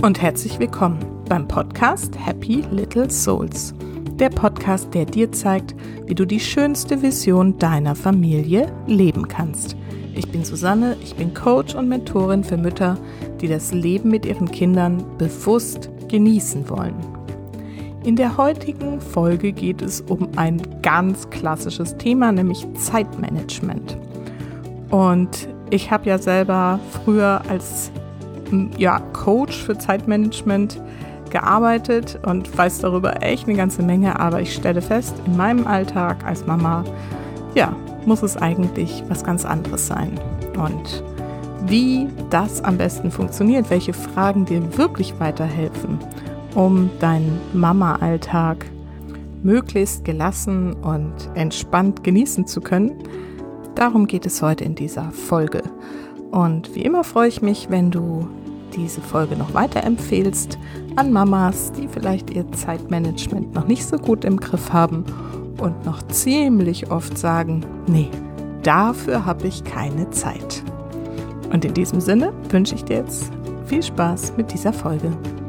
und herzlich willkommen beim Podcast Happy Little Souls. Der Podcast, der dir zeigt, wie du die schönste Vision deiner Familie leben kannst. Ich bin Susanne, ich bin Coach und Mentorin für Mütter, die das Leben mit ihren Kindern bewusst genießen wollen. In der heutigen Folge geht es um ein ganz klassisches Thema, nämlich Zeitmanagement. Und ich habe ja selber früher als Coach für Zeitmanagement gearbeitet und weiß darüber echt eine ganze Menge, aber ich stelle fest, in meinem Alltag als Mama, muss es eigentlich was ganz anderes sein. Und wie das am besten funktioniert, welche Fragen dir wirklich weiterhelfen, um deinen Mama-Alltag möglichst gelassen und entspannt genießen zu können, darum geht es heute in dieser Folge. Und wie immer freue ich mich, wenn du diese Folge noch weiterempfehlst an Mamas, die vielleicht ihr Zeitmanagement noch nicht so gut im Griff haben und noch ziemlich oft sagen, nee, dafür habe ich keine Zeit. Und in diesem Sinne wünsche ich dir jetzt viel Spaß mit dieser Folge.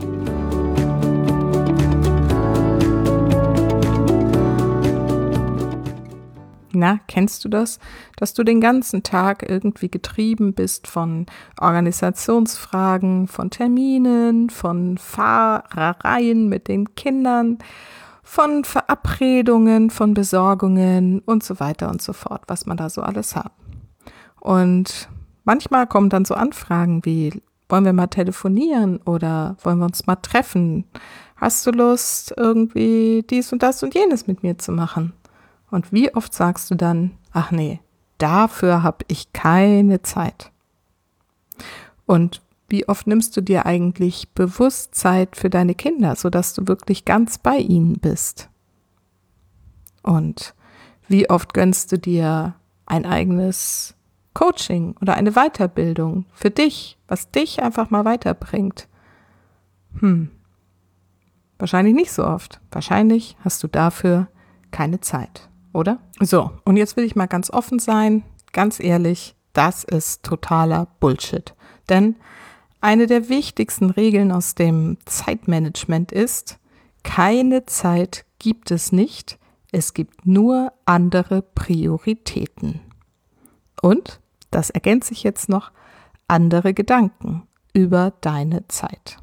Na, kennst du das? Dass du den ganzen Tag irgendwie getrieben bist von Organisationsfragen, von Terminen, von Fahrereien mit den Kindern, von Verabredungen, von Besorgungen und so weiter und so fort, was man da so alles hat. Und manchmal kommen dann so Anfragen wie, wollen wir mal telefonieren oder wollen wir uns mal treffen? Hast du Lust, irgendwie dies und das und jenes mit mir zu machen? Und wie oft sagst du dann, ach nee, dafür habe ich keine Zeit. Und wie oft nimmst du dir eigentlich bewusst Zeit für deine Kinder, sodass du wirklich ganz bei ihnen bist? Und wie oft gönnst du dir ein eigenes Coaching oder eine Weiterbildung für dich, was dich einfach mal weiterbringt? Wahrscheinlich nicht so oft. Wahrscheinlich hast du dafür keine Zeit. Oder? So, und jetzt will ich mal ganz offen sein, ganz ehrlich, das ist totaler Bullshit. Denn eine der wichtigsten Regeln aus dem Zeitmanagement ist, keine Zeit gibt es nicht, es gibt nur andere Prioritäten. Und, das ergänzt sich jetzt noch, andere Gedanken über deine Zeit.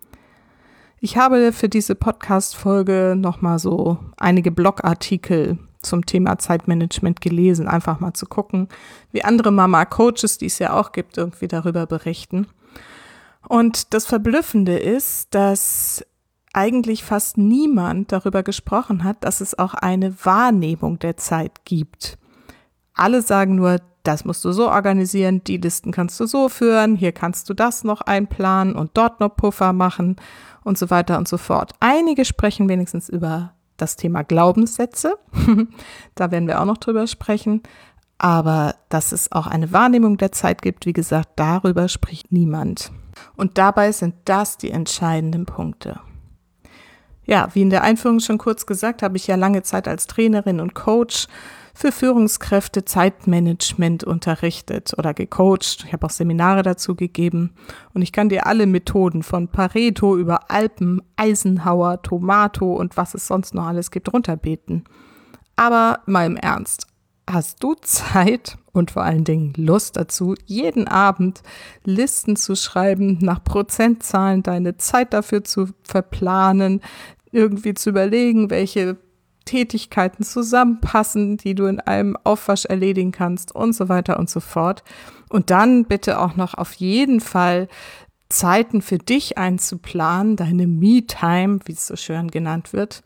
Ich habe für diese Podcast-Folge nochmal so einige Blogartikel zum Thema Zeitmanagement gelesen, einfach mal zu gucken, wie andere Mama-Coaches, die es ja auch gibt, irgendwie darüber berichten. Und das Verblüffende ist, dass eigentlich fast niemand darüber gesprochen hat, dass es auch eine Wahrnehmung der Zeit gibt. Alle sagen nur, das musst du so organisieren, die Listen kannst du so führen, hier kannst du das noch einplanen und dort noch Puffer machen und so weiter und so fort. Einige sprechen wenigstens über das Thema Glaubenssätze, da werden wir auch noch drüber sprechen, aber dass es auch eine Wahrnehmung der Zeit gibt, wie gesagt, darüber spricht niemand. Und dabei sind das die entscheidenden Punkte. Ja, wie in der Einführung schon kurz gesagt, habe ich ja lange Zeit als Trainerin und Coach für Führungskräfte Zeitmanagement unterrichtet oder gecoacht. Ich habe auch Seminare dazu gegeben und ich kann dir alle Methoden von Pareto über Alpen, Eisenhower, Tomato und was es sonst noch alles gibt runterbeten. Aber mal im Ernst, hast du Zeit und vor allen Dingen Lust dazu, jeden Abend Listen zu schreiben, nach Prozentzahlen deine Zeit dafür zu verplanen, irgendwie zu überlegen, welche Tätigkeiten zusammenpassen, die du in einem Aufwasch erledigen kannst und so weiter und so fort. Und dann bitte auch noch auf jeden Fall Zeiten für dich einzuplanen, deine Me-Time, wie es so schön genannt wird.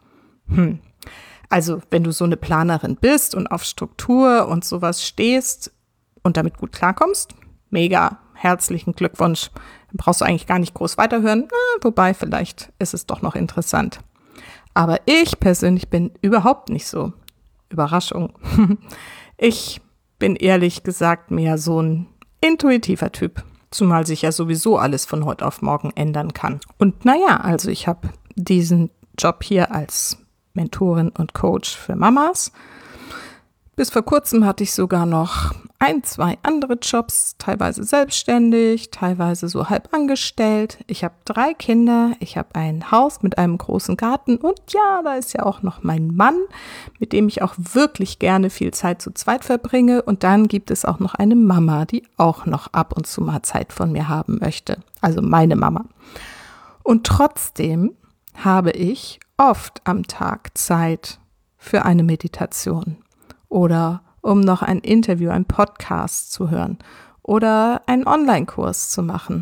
Also wenn du so eine Planerin bist und auf Struktur und sowas stehst und damit gut klarkommst, mega, herzlichen Glückwunsch. Dann brauchst du eigentlich gar nicht groß weiterhören, wobei vielleicht ist es doch noch interessant. Aber ich persönlich bin überhaupt nicht so. Überraschung. Ich bin ehrlich gesagt mehr so ein intuitiver Typ. Zumal sich ja sowieso alles von heute auf morgen ändern kann. Und also ich habe diesen Job hier als Mentorin und Coach für Mamas. Bis vor kurzem hatte ich sogar noch 1, 2 andere Jobs, teilweise selbstständig, teilweise so halb angestellt. Ich habe 3 Kinder, ich habe ein Haus mit einem großen Garten und ja, da ist ja auch noch mein Mann, mit dem ich auch wirklich gerne viel Zeit zu zweit verbringe. Und dann gibt es auch noch eine Mama, die auch noch ab und zu mal Zeit von mir haben möchte. Also meine Mama. Und trotzdem habe ich oft am Tag Zeit für eine Meditation. Oder um noch ein Interview, einen Podcast zu hören oder einen Online-Kurs zu machen.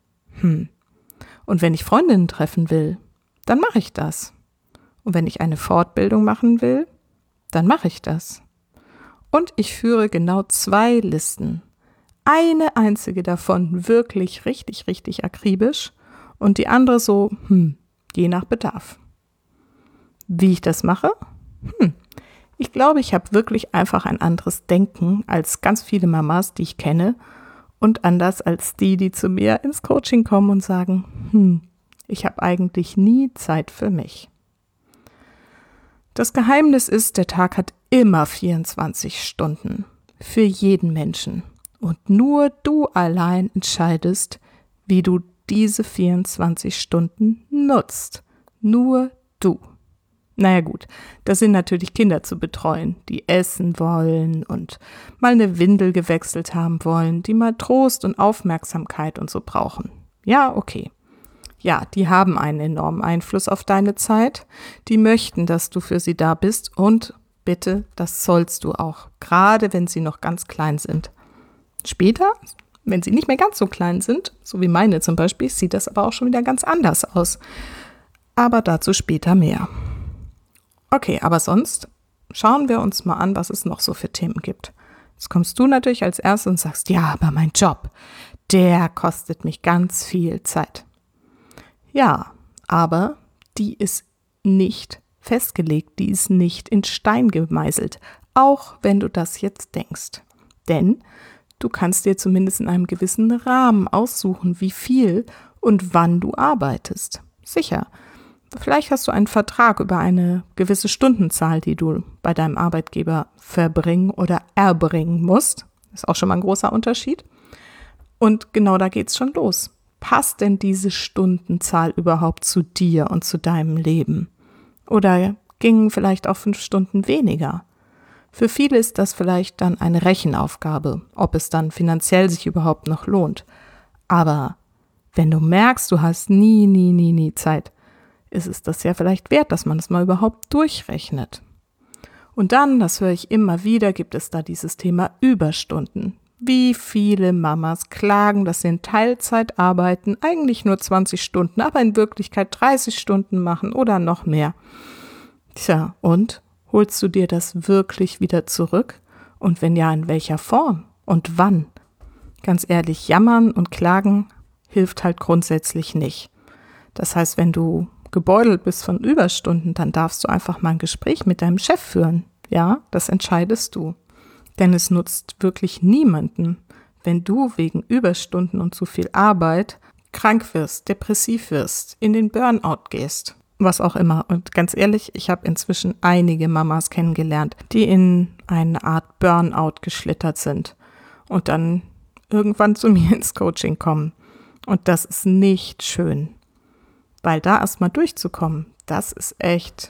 Und wenn ich Freundinnen treffen will, dann mache ich das. Und wenn ich eine Fortbildung machen will, dann mache ich das. Und ich führe genau 2 Listen. Eine einzige davon wirklich richtig, richtig akribisch und die andere so, je nach Bedarf. Wie ich das mache? Ich glaube, ich habe wirklich einfach ein anderes Denken als ganz viele Mamas, die ich kenne und anders als die zu mir ins Coaching kommen und sagen, ich habe eigentlich nie Zeit für mich. Das Geheimnis ist, der Tag hat immer 24 Stunden für jeden Menschen und nur du allein entscheidest, wie du diese 24 Stunden nutzt. Nur du. Naja gut, das sind natürlich Kinder zu betreuen, die essen wollen und mal eine Windel gewechselt haben wollen, die mal Trost und Aufmerksamkeit und so brauchen. Ja, okay. Ja, die haben einen enormen Einfluss auf deine Zeit. Die möchten, dass du für sie da bist und bitte, das sollst du auch, gerade wenn sie noch ganz klein sind. Später, wenn sie nicht mehr ganz so klein sind, so wie meine zum Beispiel, sieht das aber auch schon wieder ganz anders aus. Aber dazu später mehr. Okay, aber sonst schauen wir uns mal an, was es noch so für Themen gibt. Jetzt kommst du natürlich als Erstes und sagst, ja, aber mein Job, der kostet mich ganz viel Zeit. Ja, aber die ist nicht festgelegt, die ist nicht in Stein gemeißelt, auch wenn du das jetzt denkst. Denn du kannst dir zumindest in einem gewissen Rahmen aussuchen, wie viel und wann du arbeitest. Sicher. Vielleicht hast du einen Vertrag über eine gewisse Stundenzahl, die du bei deinem Arbeitgeber verbringen oder erbringen musst. Das ist auch schon mal ein großer Unterschied. Und genau da geht's schon los. Passt denn diese Stundenzahl überhaupt zu dir und zu deinem Leben? Oder gingen vielleicht auch 5 Stunden weniger? Für viele ist das vielleicht dann eine Rechenaufgabe, ob es dann finanziell sich überhaupt noch lohnt. Aber wenn du merkst, du hast nie Zeit, ist es das ja vielleicht wert, dass man es mal überhaupt durchrechnet. Und dann, das höre ich immer wieder, gibt es da dieses Thema Überstunden. Wie viele Mamas klagen, dass sie in Teilzeit arbeiten, eigentlich nur 20 Stunden, aber in Wirklichkeit 30 Stunden machen oder noch mehr. Tja, und holst du dir das wirklich wieder zurück? Und wenn ja, in welcher Form und wann? Ganz ehrlich, jammern und klagen hilft halt grundsätzlich nicht. Das heißt, wenn du gebeutelt bist von Überstunden, dann darfst du einfach mal ein Gespräch mit deinem Chef führen. Ja, das entscheidest du. Denn es nutzt wirklich niemanden, wenn du wegen Überstunden und zu viel Arbeit krank wirst, depressiv wirst, in den Burnout gehst, was auch immer. Und ganz ehrlich, ich habe inzwischen einige Mamas kennengelernt, die in eine Art Burnout geschlittert sind und dann irgendwann zu mir ins Coaching kommen. Und das ist nicht schön. Weil da erstmal durchzukommen, das ist echt.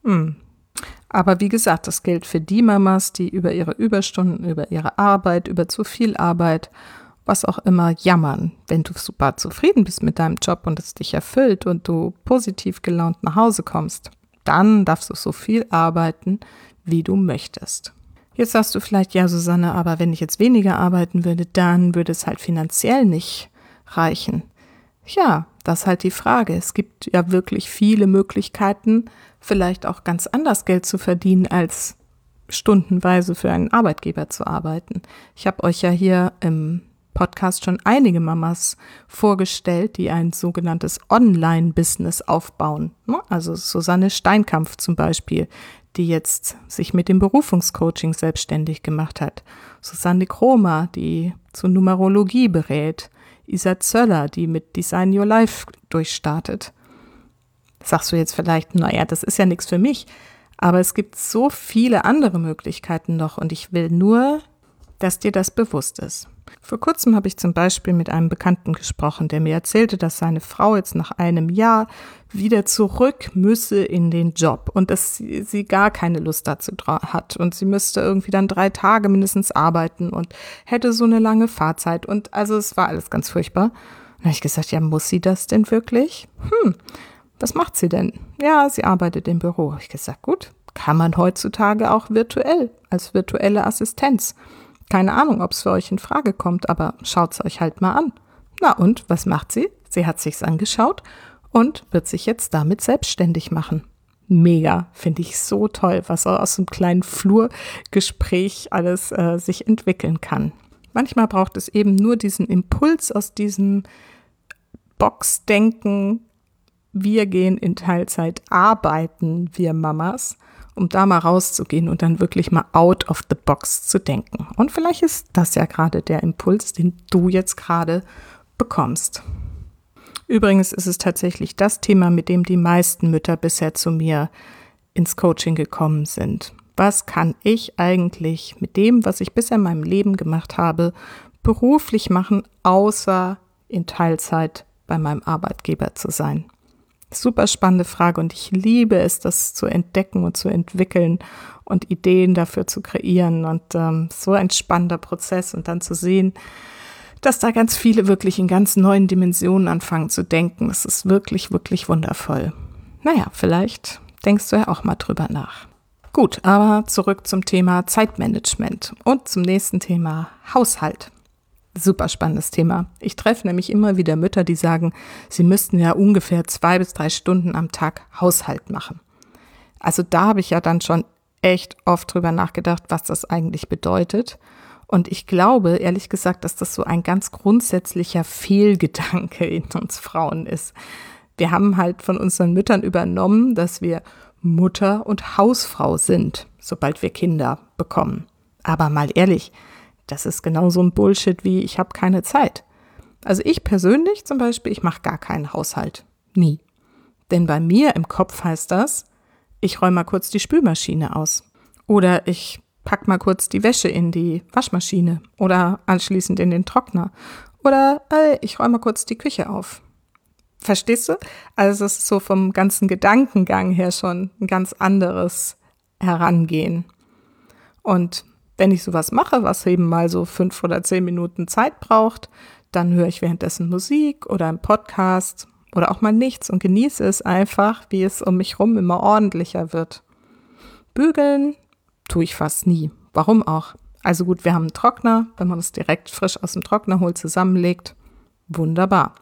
Aber wie gesagt, das gilt für die Mamas, die über ihre Überstunden, über ihre Arbeit, über zu viel Arbeit, was auch immer jammern. Wenn du super zufrieden bist mit deinem Job und es dich erfüllt und du positiv gelaunt nach Hause kommst, dann darfst du so viel arbeiten, wie du möchtest. Jetzt sagst du vielleicht, ja Susanne, aber wenn ich jetzt weniger arbeiten würde, dann würde es halt finanziell nicht reichen. Ja, das ist halt die Frage. Es gibt ja wirklich viele Möglichkeiten, vielleicht auch ganz anders Geld zu verdienen, als stundenweise für einen Arbeitgeber zu arbeiten. Ich habe euch ja hier im Podcast schon einige Mamas vorgestellt, die ein sogenanntes Online-Business aufbauen. Also Susanne Steinkampf zum Beispiel, die jetzt sich mit dem Berufungscoaching selbstständig gemacht hat. Susanne Kromer, die zur Numerologie berät. Isa Zöller, die mit Design Your Life durchstartet. Sagst du jetzt vielleicht, naja, das ist ja nichts für mich. Aber es gibt so viele andere Möglichkeiten noch und ich will nur, dass dir das bewusst ist. Vor kurzem habe ich zum Beispiel mit einem Bekannten gesprochen, der mir erzählte, dass seine Frau jetzt nach einem Jahr wieder zurück müsse in den Job und dass sie gar keine Lust dazu hat und sie müsste irgendwie dann 3 Tage mindestens arbeiten und hätte so eine lange Fahrzeit und also es war alles ganz furchtbar. Und da habe ich gesagt, ja, muss sie das denn wirklich? Was macht sie denn? Ja, sie arbeitet im Büro. Habe ich gesagt, gut, kann man heutzutage auch virtuell, als virtuelle Assistenz. Keine Ahnung, ob es für euch in Frage kommt, aber schaut es euch halt mal an. Na und, was macht sie? Sie hat sich's angeschaut und wird sich jetzt damit selbstständig machen. Mega, finde ich so toll, was aus so einem kleinen Flurgespräch alles sich entwickeln kann. Manchmal braucht es eben nur diesen Impuls aus diesem Boxdenken, wir gehen in Teilzeit arbeiten, wir Mamas, um da mal rauszugehen und dann wirklich mal out of the box zu denken. Und vielleicht ist das ja gerade der Impuls, den du jetzt gerade bekommst. Übrigens ist es tatsächlich das Thema, mit dem die meisten Mütter bisher zu mir ins Coaching gekommen sind. Was kann ich eigentlich mit dem, was ich bisher in meinem Leben gemacht habe, beruflich machen, außer in Teilzeit bei meinem Arbeitgeber zu sein? Super spannende Frage und ich liebe es, das zu entdecken und zu entwickeln und Ideen dafür zu kreieren und so ein spannender Prozess und dann zu sehen, dass da ganz viele wirklich in ganz neuen Dimensionen anfangen zu denken. Das ist wirklich, wirklich wundervoll. Naja, vielleicht denkst du ja auch mal drüber nach. Gut, aber zurück zum Thema Zeitmanagement und zum nächsten Thema Haushalt. Super spannendes Thema. Ich treffe nämlich immer wieder Mütter, die sagen, sie müssten ja ungefähr 2 bis 3 Stunden am Tag Haushalt machen. Also da habe ich ja dann schon echt oft drüber nachgedacht, was das eigentlich bedeutet. Und ich glaube, ehrlich gesagt, dass das so ein ganz grundsätzlicher Fehlgedanke in uns Frauen ist. Wir haben halt von unseren Müttern übernommen, dass wir Mutter und Hausfrau sind, sobald wir Kinder bekommen. Aber mal ehrlich, das ist genau so ein Bullshit wie, ich habe keine Zeit. Also ich persönlich zum Beispiel, ich mache gar keinen Haushalt. Nie. Denn bei mir im Kopf heißt das, ich räume mal kurz die Spülmaschine aus. Oder ich pack mal kurz die Wäsche in die Waschmaschine. Oder anschließend in den Trockner. Oder ich räume mal kurz die Küche auf. Verstehst du? Also es ist so vom ganzen Gedankengang her schon ein ganz anderes Herangehen. Und wenn ich sowas mache, was eben mal so 5 oder 10 Minuten Zeit braucht, dann höre ich währenddessen Musik oder einen Podcast oder auch mal nichts und genieße es einfach, wie es um mich rum immer ordentlicher wird. Bügeln tue ich fast nie. Warum auch? Also gut, wir haben einen Trockner, wenn man es direkt frisch aus dem Trockner holt, zusammenlegt. Wunderbar.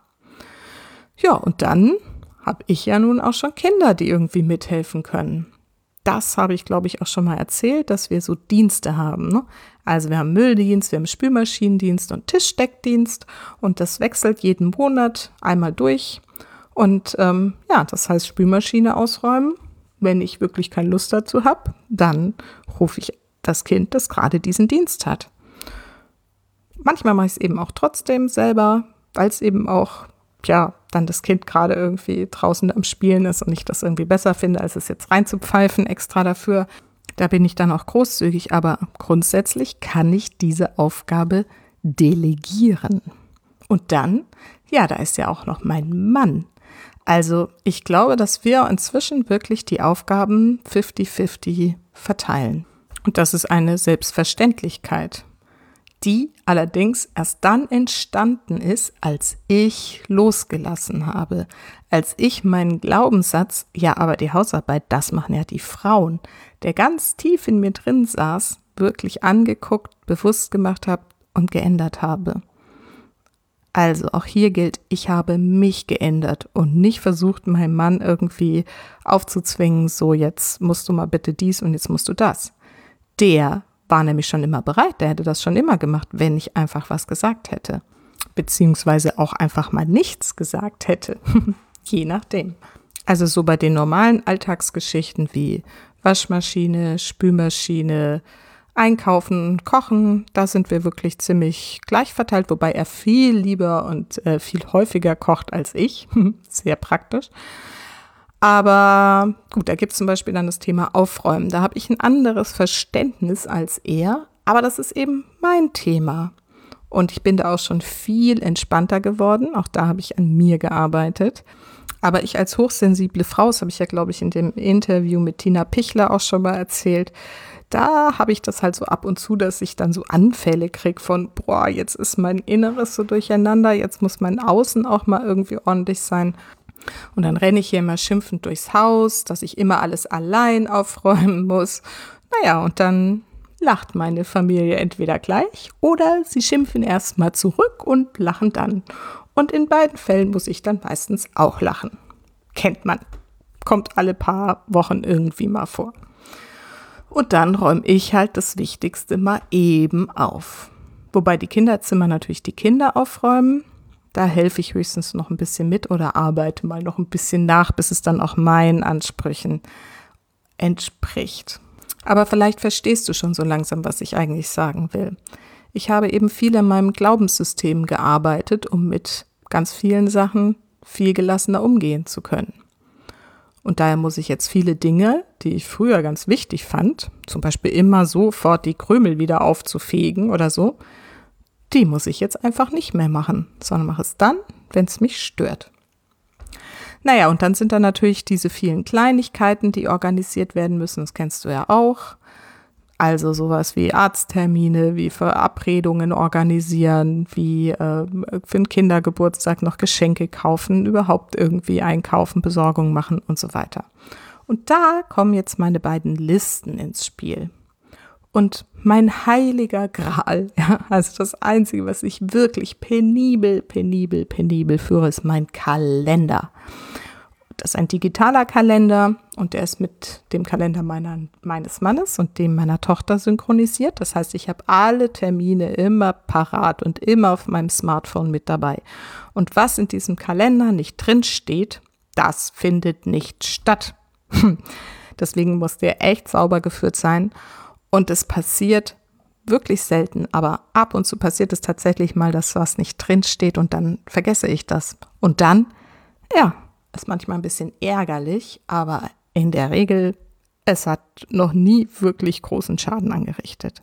Ja, und dann habe ich ja nun auch schon Kinder, die irgendwie mithelfen können. Das habe ich, glaube ich, auch schon mal erzählt, dass wir so Dienste haben, ne? Also wir haben Mülldienst, wir haben Spülmaschinendienst und Tischdeckdienst und das wechselt jeden Monat einmal durch. Und das heißt Spülmaschine ausräumen. Wenn ich wirklich keine Lust dazu habe, dann rufe ich das Kind, das gerade diesen Dienst hat. Manchmal mache ich es eben auch trotzdem selber, weil es eben auch dann das Kind gerade irgendwie draußen am Spielen ist und ich das irgendwie besser finde, als es jetzt reinzupfeifen extra dafür. Da bin ich dann auch großzügig, aber grundsätzlich kann ich diese Aufgabe delegieren. Und dann, da ist ja auch noch mein Mann. Also ich glaube, dass wir inzwischen wirklich die Aufgaben 50-50 verteilen. Und das ist eine Selbstverständlichkeit, die allerdings erst dann entstanden ist, als ich losgelassen habe. Als ich meinen Glaubenssatz, aber die Hausarbeit, das machen ja die Frauen, der ganz tief in mir drin saß, wirklich angeguckt, bewusst gemacht habe und geändert habe. Also auch hier gilt, ich habe mich geändert und nicht versucht, meinem Mann irgendwie aufzuzwingen, so jetzt musst du mal bitte dies und jetzt musst du das. Der war nämlich schon immer bereit, der hätte das schon immer gemacht, wenn ich einfach was gesagt hätte. Beziehungsweise auch einfach mal nichts gesagt hätte. Je nachdem. Also so bei den normalen Alltagsgeschichten wie Waschmaschine, Spülmaschine, Einkaufen, Kochen, da sind wir wirklich ziemlich gleich verteilt, wobei er viel lieber und viel häufiger kocht als ich. Sehr praktisch. Aber gut, da gibt es zum Beispiel dann das Thema Aufräumen. Da habe ich ein anderes Verständnis als er, aber das ist eben mein Thema. Und ich bin da auch schon viel entspannter geworden. Auch da habe ich an mir gearbeitet. Aber ich als hochsensible Frau, das habe ich ja, glaube ich, in dem Interview mit Tina Pichler auch schon mal erzählt, da habe ich das halt so ab und zu, dass ich dann so Anfälle kriege von, boah, jetzt ist mein Inneres so durcheinander, jetzt muss mein Außen auch mal irgendwie ordentlich sein. Und dann renne ich hier immer schimpfend durchs Haus, dass ich immer alles allein aufräumen muss. Naja, und dann lacht meine Familie entweder gleich oder sie schimpfen erst mal zurück und lachen dann. Und in beiden Fällen muss ich dann meistens auch lachen. Kennt man. Kommt alle paar Wochen irgendwie mal vor. Und dann räume ich halt das Wichtigste mal eben auf. Wobei die Kinderzimmer natürlich die Kinder aufräumen. Da helfe ich höchstens noch ein bisschen mit oder arbeite mal noch ein bisschen nach, bis es dann auch meinen Ansprüchen entspricht. Aber vielleicht verstehst du schon so langsam, was ich eigentlich sagen will. Ich habe eben viel an meinem Glaubenssystem gearbeitet, um mit ganz vielen Sachen viel gelassener umgehen zu können. Und daher muss ich jetzt viele Dinge, die ich früher ganz wichtig fand, zum Beispiel immer sofort die Krümel wieder aufzufegen oder so, die muss ich jetzt einfach nicht mehr machen, sondern mache es dann, wenn es mich stört. Naja, und dann sind da natürlich diese vielen Kleinigkeiten, die organisiert werden müssen, das kennst du ja auch. Also sowas wie Arzttermine, wie Verabredungen organisieren, wie für einen Kindergeburtstag noch Geschenke kaufen, überhaupt irgendwie einkaufen, Besorgung machen und so weiter. Und da kommen jetzt meine beiden Listen ins Spiel. Und mein heiliger Gral, ja, also das Einzige, was ich wirklich penibel führe, ist mein Kalender. Das ist ein digitaler Kalender und der ist mit dem Kalender meines Mannes und dem meiner Tochter synchronisiert. Das heißt, ich habe alle Termine immer parat und immer auf meinem Smartphone mit dabei. Und was in diesem Kalender nicht drin steht, das findet nicht statt. Deswegen muss der echt sauber geführt sein. Und es passiert wirklich selten, aber ab und zu passiert es tatsächlich mal, dass was nicht drin steht und dann vergesse ich das. Und dann, ja, ist manchmal ein bisschen ärgerlich, aber in der Regel, es hat noch nie wirklich großen Schaden angerichtet.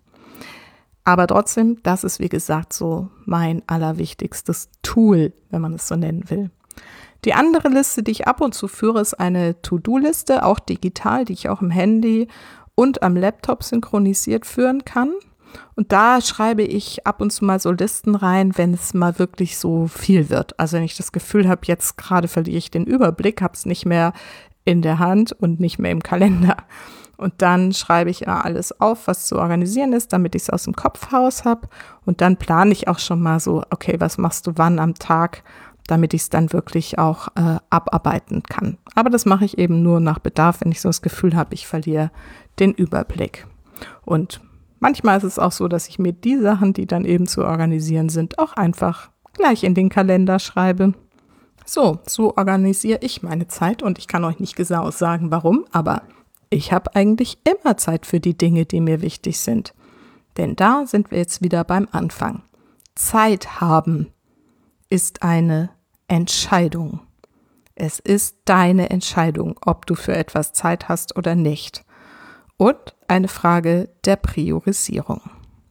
Aber trotzdem, das ist wie gesagt so mein allerwichtigstes Tool, wenn man es so nennen will. Die andere Liste, die ich ab und zu führe, ist eine To-Do-Liste, auch digital, die ich auch im Handy und am Laptop synchronisiert führen kann. Und da schreibe ich ab und zu mal so Listen rein, wenn es mal wirklich so viel wird. Also wenn ich das Gefühl habe, jetzt gerade verliere ich den Überblick, habe es nicht mehr in der Hand und nicht mehr im Kalender. Und dann schreibe ich alles auf, was zu organisieren ist, damit ich es aus dem Kopf raus habe. Und dann plane ich auch schon mal so, okay, was machst du wann am Tag, damit ich es dann wirklich auch abarbeiten kann. Aber das mache ich eben nur nach Bedarf, wenn ich so das Gefühl habe, ich verliere den Überblick. Und manchmal ist es auch so, dass ich mir die Sachen, die dann eben zu organisieren sind, auch einfach gleich in den Kalender schreibe. So organisiere ich meine Zeit und ich kann euch nicht genau sagen, warum, aber ich habe eigentlich immer Zeit für die Dinge, die mir wichtig sind. Denn da sind wir jetzt wieder beim Anfang. Zeit haben ist eine Entscheidung. Es ist deine Entscheidung, ob du für etwas Zeit hast oder nicht. Und eine Frage der Priorisierung.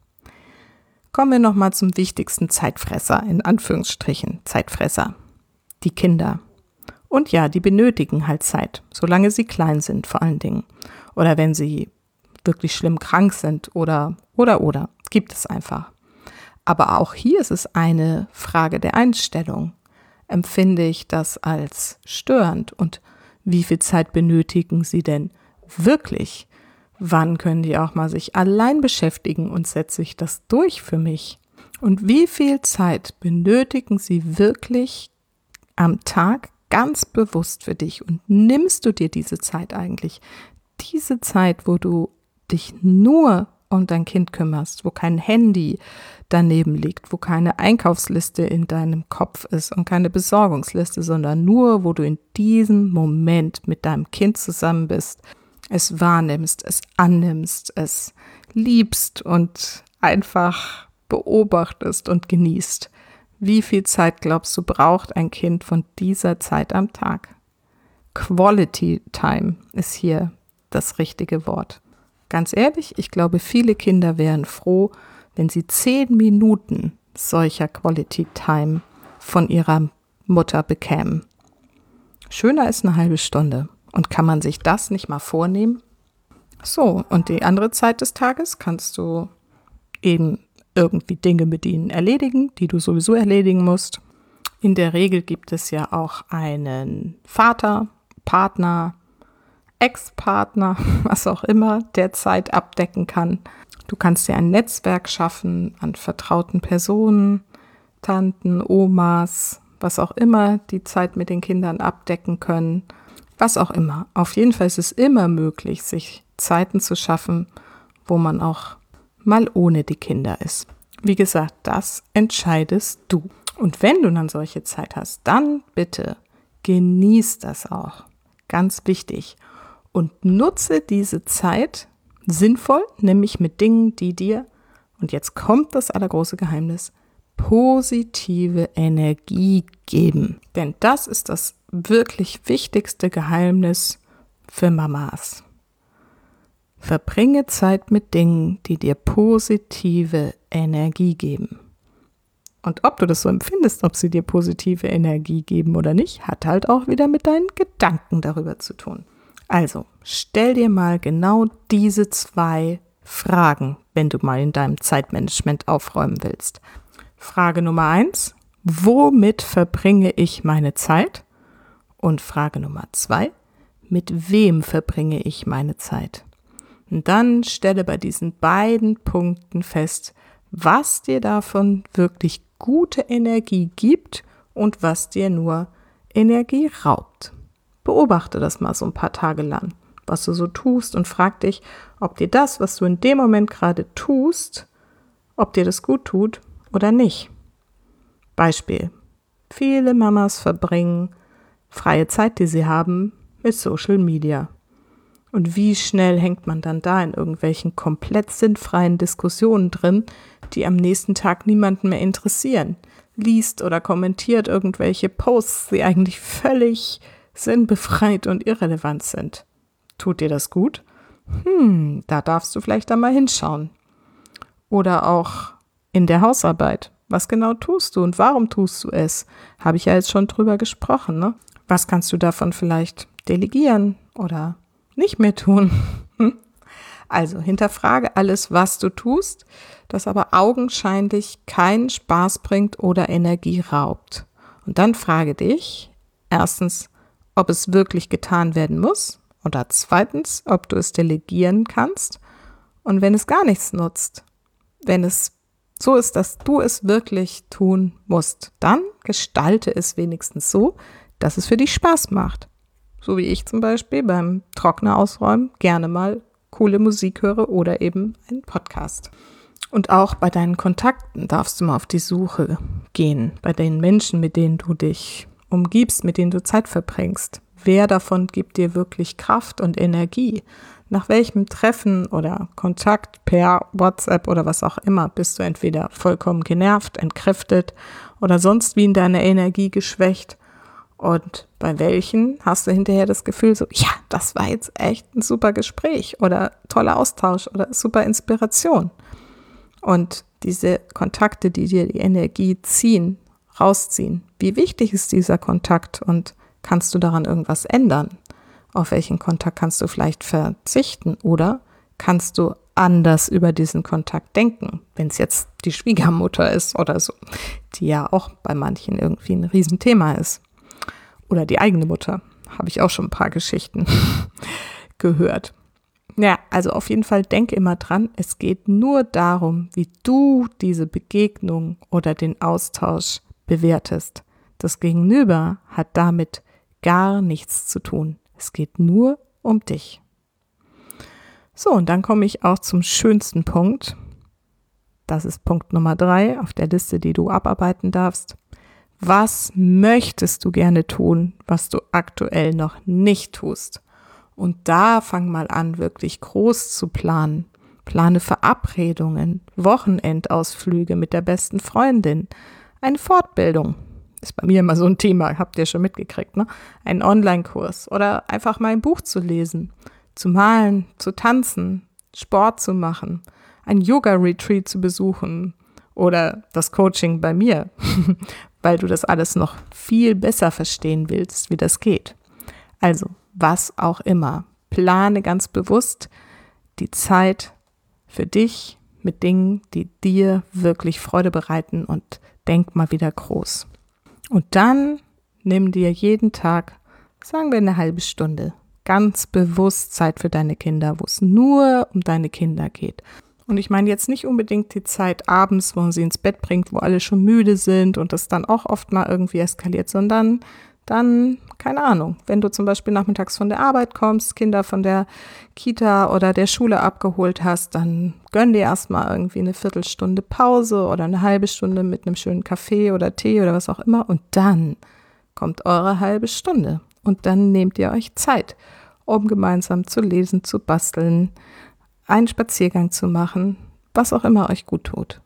Kommen wir nochmal zum wichtigsten Zeitfresser, in Anführungsstrichen, Zeitfresser. Die Kinder. Und ja, die benötigen halt Zeit, solange sie klein sind vor allen Dingen. Oder wenn sie wirklich schlimm krank sind oder. Gibt es einfach. Aber auch hier ist es eine Frage der Einstellung. Empfinde ich das als störend? Und wie viel Zeit benötigen sie denn wirklich? Wann können die auch mal sich allein beschäftigen und setze ich das durch für mich? Und wie viel Zeit benötigen sie wirklich am Tag ganz bewusst für dich? Und nimmst du dir diese Zeit eigentlich? Diese Zeit, wo du dich nur um dein Kind kümmerst, wo kein Handy daneben liegt, wo keine Einkaufsliste in deinem Kopf ist und keine Besorgungsliste, sondern nur, wo du in diesem Moment mit deinem Kind zusammen bist, es wahrnimmst, es annimmst, es liebst und einfach beobachtest und genießt. Wie viel Zeit glaubst du, braucht ein Kind von dieser Zeit am Tag? Quality Time ist hier das richtige Wort. Ganz ehrlich, ich glaube, viele Kinder wären froh, wenn sie 10 Minuten solcher Quality Time von ihrer Mutter bekämen. Schöner ist eine halbe Stunde. Und kann man sich das nicht mal vornehmen? So, und die andere Zeit des Tages kannst du eben irgendwie Dinge mit ihnen erledigen, die du sowieso erledigen musst. In der Regel gibt es ja auch einen Vater, Partner, Ex-Partner, was auch immer, der Zeit abdecken kann. Du kannst dir ein Netzwerk schaffen an vertrauten Personen, Tanten, Omas, was auch immer, die Zeit mit den Kindern abdecken können. Was auch immer. Auf jeden Fall ist es immer möglich, sich Zeiten zu schaffen, wo man auch mal ohne die Kinder ist. Wie gesagt, das entscheidest du. Und wenn du dann solche Zeit hast, dann bitte genieß das auch. Ganz wichtig. Und nutze diese Zeit sinnvoll, nämlich mit Dingen, die dir, und jetzt kommt das allergroße Geheimnis, positive Energie geben. Denn das ist das wirklich wichtigste Geheimnis für Mamas. Verbringe Zeit mit Dingen, die dir positive Energie geben. Und ob du das so empfindest, ob sie dir positive Energie geben oder nicht, hat halt auch wieder mit deinen Gedanken darüber zu tun. Also, stell dir mal genau diese 2 Fragen, wenn du mal in deinem Zeitmanagement aufräumen willst. Frage Nummer 1, womit verbringe ich meine Zeit? Und Frage Nummer 2, mit wem verbringe ich meine Zeit? Und dann stelle bei diesen beiden Punkten fest, was dir davon wirklich gute Energie gibt und was dir nur Energie raubt. Beobachte das mal so ein paar Tage lang, was du so tust und frag dich, ob dir das, was du in dem Moment gerade tust, ob dir das gut tut oder nicht. Beispiel. Viele Mamas verbringen freie Zeit, die sie haben, mit Social Media. Und wie schnell hängt man dann da in irgendwelchen komplett sinnfreien Diskussionen drin, die am nächsten Tag niemanden mehr interessieren? Liest oder kommentiert irgendwelche Posts, die eigentlich völlig sinnbefreit und irrelevant sind. Tut dir das gut? Da darfst du vielleicht einmal hinschauen. Oder auch in der Hausarbeit. Was genau tust du und warum tust du es? Habe ich ja jetzt schon drüber gesprochen, ne? Was kannst du davon vielleicht delegieren oder nicht mehr tun? Also hinterfrage alles, was du tust, das aber augenscheinlich keinen Spaß bringt oder Energie raubt. Und dann frage dich, erstens, ob es wirklich getan werden muss oder zweitens, ob du es delegieren kannst und wenn es gar nichts nutzt, wenn es so ist, dass du es wirklich tun musst, dann gestalte es wenigstens so, dass es für dich Spaß macht. So wie ich zum Beispiel beim Trockner ausräumen gerne mal coole Musik höre oder eben einen Podcast. Und auch bei deinen Kontakten darfst du mal auf die Suche gehen, bei den Menschen, mit denen du dich umgibst, mit denen du Zeit verbringst. Wer davon gibt dir wirklich Kraft und Energie? Nach welchem Treffen oder Kontakt per WhatsApp oder was auch immer bist du entweder vollkommen genervt, entkräftet oder sonst wie in deiner Energie geschwächt? Und bei welchen hast du hinterher das Gefühl so, ja, das war jetzt echt ein super Gespräch oder toller Austausch oder super Inspiration. Und diese Kontakte, die dir die Energie ziehen, rausziehen, wie wichtig ist dieser Kontakt und kannst du daran irgendwas ändern? Auf welchen Kontakt kannst du vielleicht verzichten oder kannst du anders über diesen Kontakt denken, wenn es jetzt die Schwiegermutter ist oder so, die ja auch bei manchen irgendwie ein Riesenthema ist. Oder die eigene Mutter, habe ich auch schon ein paar Geschichten gehört. Ja, also auf jeden Fall denke immer dran, es geht nur darum, wie du diese Begegnung oder den Austausch bewertest. Das Gegenüber hat damit gar nichts zu tun. Es geht nur um dich. So, und dann komme ich auch zum schönsten Punkt. Das ist Punkt Nummer 3 auf der Liste, die du abarbeiten darfst. Was möchtest du gerne tun, was du aktuell noch nicht tust? Und da fang mal an, wirklich groß zu planen. Plane Verabredungen, Wochenendausflüge mit der besten Freundin, eine Fortbildung. ist bei mir immer so ein Thema, habt ihr schon mitgekriegt, ne? Einen Online-Kurs oder einfach mal ein Buch zu lesen, zu malen, zu tanzen, Sport zu machen, ein Yoga-Retreat zu besuchen oder das Coaching bei mir, weil du das alles noch viel besser verstehen willst, wie das geht. Also, was auch immer, plane ganz bewusst die Zeit für dich mit Dingen, die dir wirklich Freude bereiten und denk mal wieder groß. Und dann nimm dir jeden Tag, sagen wir eine halbe Stunde, ganz bewusst Zeit für deine Kinder, wo es nur um deine Kinder geht. Und ich meine jetzt nicht unbedingt die Zeit abends, wo man sie ins Bett bringt, wo alle schon müde sind und das dann auch oft mal irgendwie eskaliert, sondern dann, keine Ahnung, wenn du zum Beispiel nachmittags von der Arbeit kommst, Kinder von der Kita oder der Schule abgeholt hast, dann gönn dir erstmal irgendwie eine Viertelstunde Pause oder eine halbe Stunde mit einem schönen Kaffee oder Tee oder was auch immer und dann kommt eure halbe Stunde und dann nehmt ihr euch Zeit, um gemeinsam zu lesen, zu basteln, einen Spaziergang zu machen, was auch immer euch gut tut.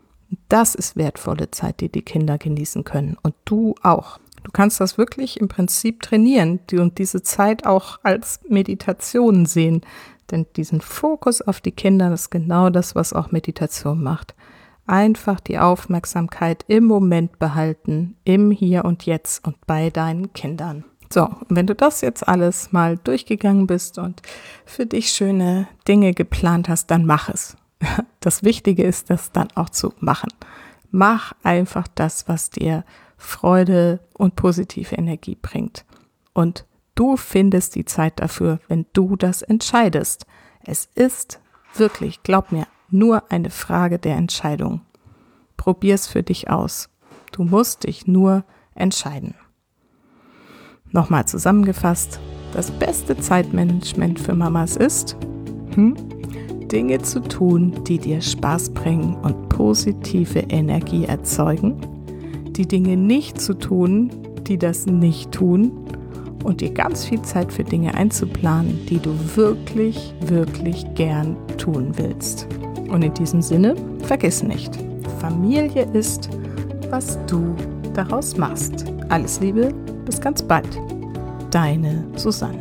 Das ist wertvolle Zeit, die die Kinder genießen können und du auch. Du kannst das wirklich im Prinzip trainieren und diese Zeit auch als Meditation sehen. Denn diesen Fokus auf die Kinder, das ist genau das, was auch Meditation macht. Einfach die Aufmerksamkeit im Moment behalten, im Hier und Jetzt und bei deinen Kindern. So, und wenn du das jetzt alles mal durchgegangen bist und für dich schöne Dinge geplant hast, dann mach es. Das Wichtige ist, das dann auch zu machen. Mach einfach das, was dir Freude und positive Energie bringt. Und du findest die Zeit dafür, wenn du das entscheidest. Es ist wirklich, glaub mir, nur eine Frage der Entscheidung. Probier's für dich aus. Du musst dich nur entscheiden. Nochmal zusammengefasst, das beste Zeitmanagement für Mamas ist, Dinge zu tun, die dir Spaß bringen und positive Energie erzeugen, die Dinge nicht zu tun, die das nicht tun und dir ganz viel Zeit für Dinge einzuplanen, die du wirklich, wirklich gern tun willst. Und in diesem Sinne, vergiss nicht, Familie ist, was du daraus machst. Alles Liebe, bis ganz bald. Deine Susanne.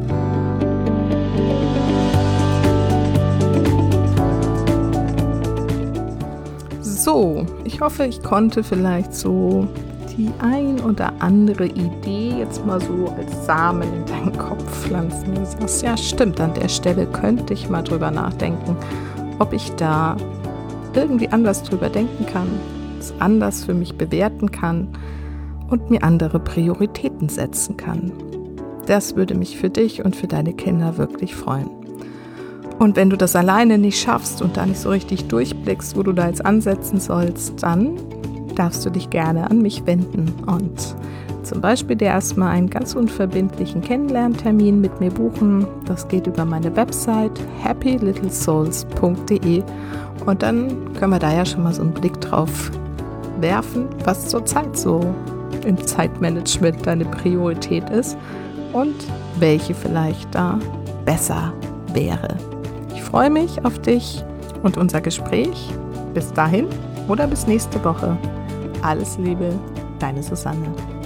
So, ich hoffe, ich konnte vielleicht so die ein oder andere Idee jetzt mal so als Samen in deinen Kopf pflanzen. Du sagst, ja stimmt, an der Stelle könnte ich mal drüber nachdenken, ob ich da irgendwie anders drüber denken kann, es anders für mich bewerten kann und mir andere Prioritäten setzen kann. Das würde mich für dich und für deine Kinder wirklich freuen. Und wenn du das alleine nicht schaffst und da nicht so richtig durchblickst, wo du da jetzt ansetzen sollst, dann darfst du dich gerne an mich wenden und zum Beispiel dir erstmal einen ganz unverbindlichen Kennenlerntermin mit mir buchen. Das geht über meine Website happylittlesouls.de und dann können wir da ja schon mal so einen Blick drauf werfen, was zurzeit so im Zeitmanagement deine Priorität ist und welche vielleicht da besser wäre. Ich freue mich auf dich und unser Gespräch. Bis dahin oder bis nächste Woche. Alles Liebe, deine Susanne.